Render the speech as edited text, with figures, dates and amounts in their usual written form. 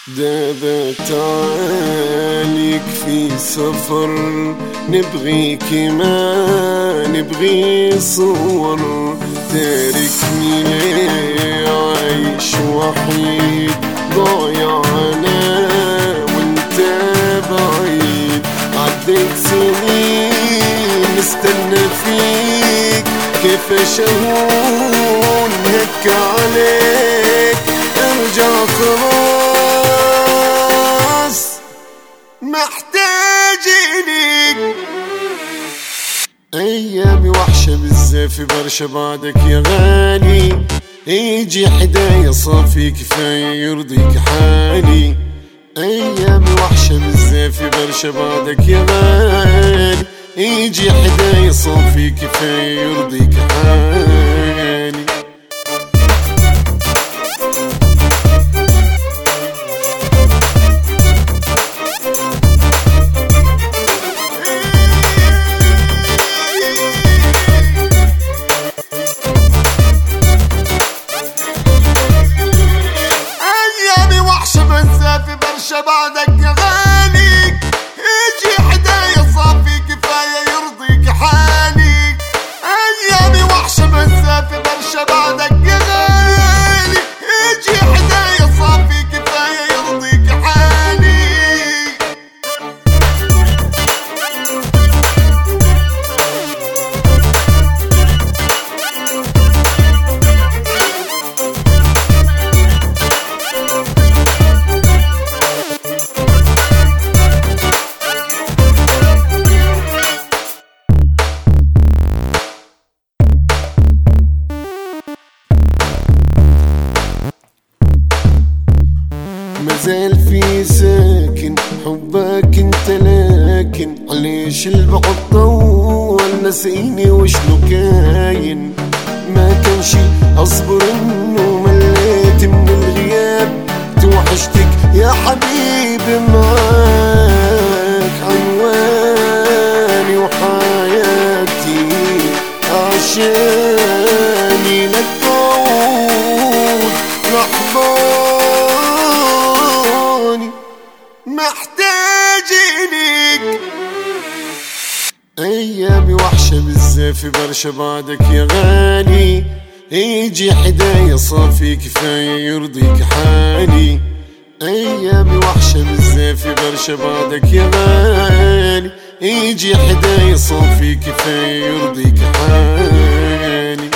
دابت عليك في سفر، نبغيكي ما نبغي صور. تاركني ليه عايش وحيد، ضايع انا وانت بعيد. عديت سنين مستنى فيك، كيف اهون هيك عليك؟ ارجع خلاص، محتاج إليك. أيامي وحشة بزاف برشا بعدك يا غالي، يجي حدايا صافي كفاية يرضيك حالي. أيامي وحشة بزاف برشا بعدك يا غالي، يجي حدايا صافي كفاية يرضيك حالي. بعدك يا غالي، يجي حدايا صافي كفاية يرضيك حالي. أيامي وحشة بزاف برشا بعدك يا غالي، يجي حدايا صافي كفاية يرضيك حالي. مازال في ساكن حبك انت، لكن علاش البعد طول نسيني وشنو كاين؟ ما كانش اصبر انه مليت من الغياب، توحشتك يا حبيبي معاك عنواني وحياتي، عشاني لك طول لحظات محتاج إليك. أيامي وحشة بزاف برشا بعدك يا غالي، يجي حدايا صافي كفاية يرضيك حالي. أيامي وحشة بزاف برشا بعدك يا غالي، يجي حدايا صافي كفاية يرضيك حالي.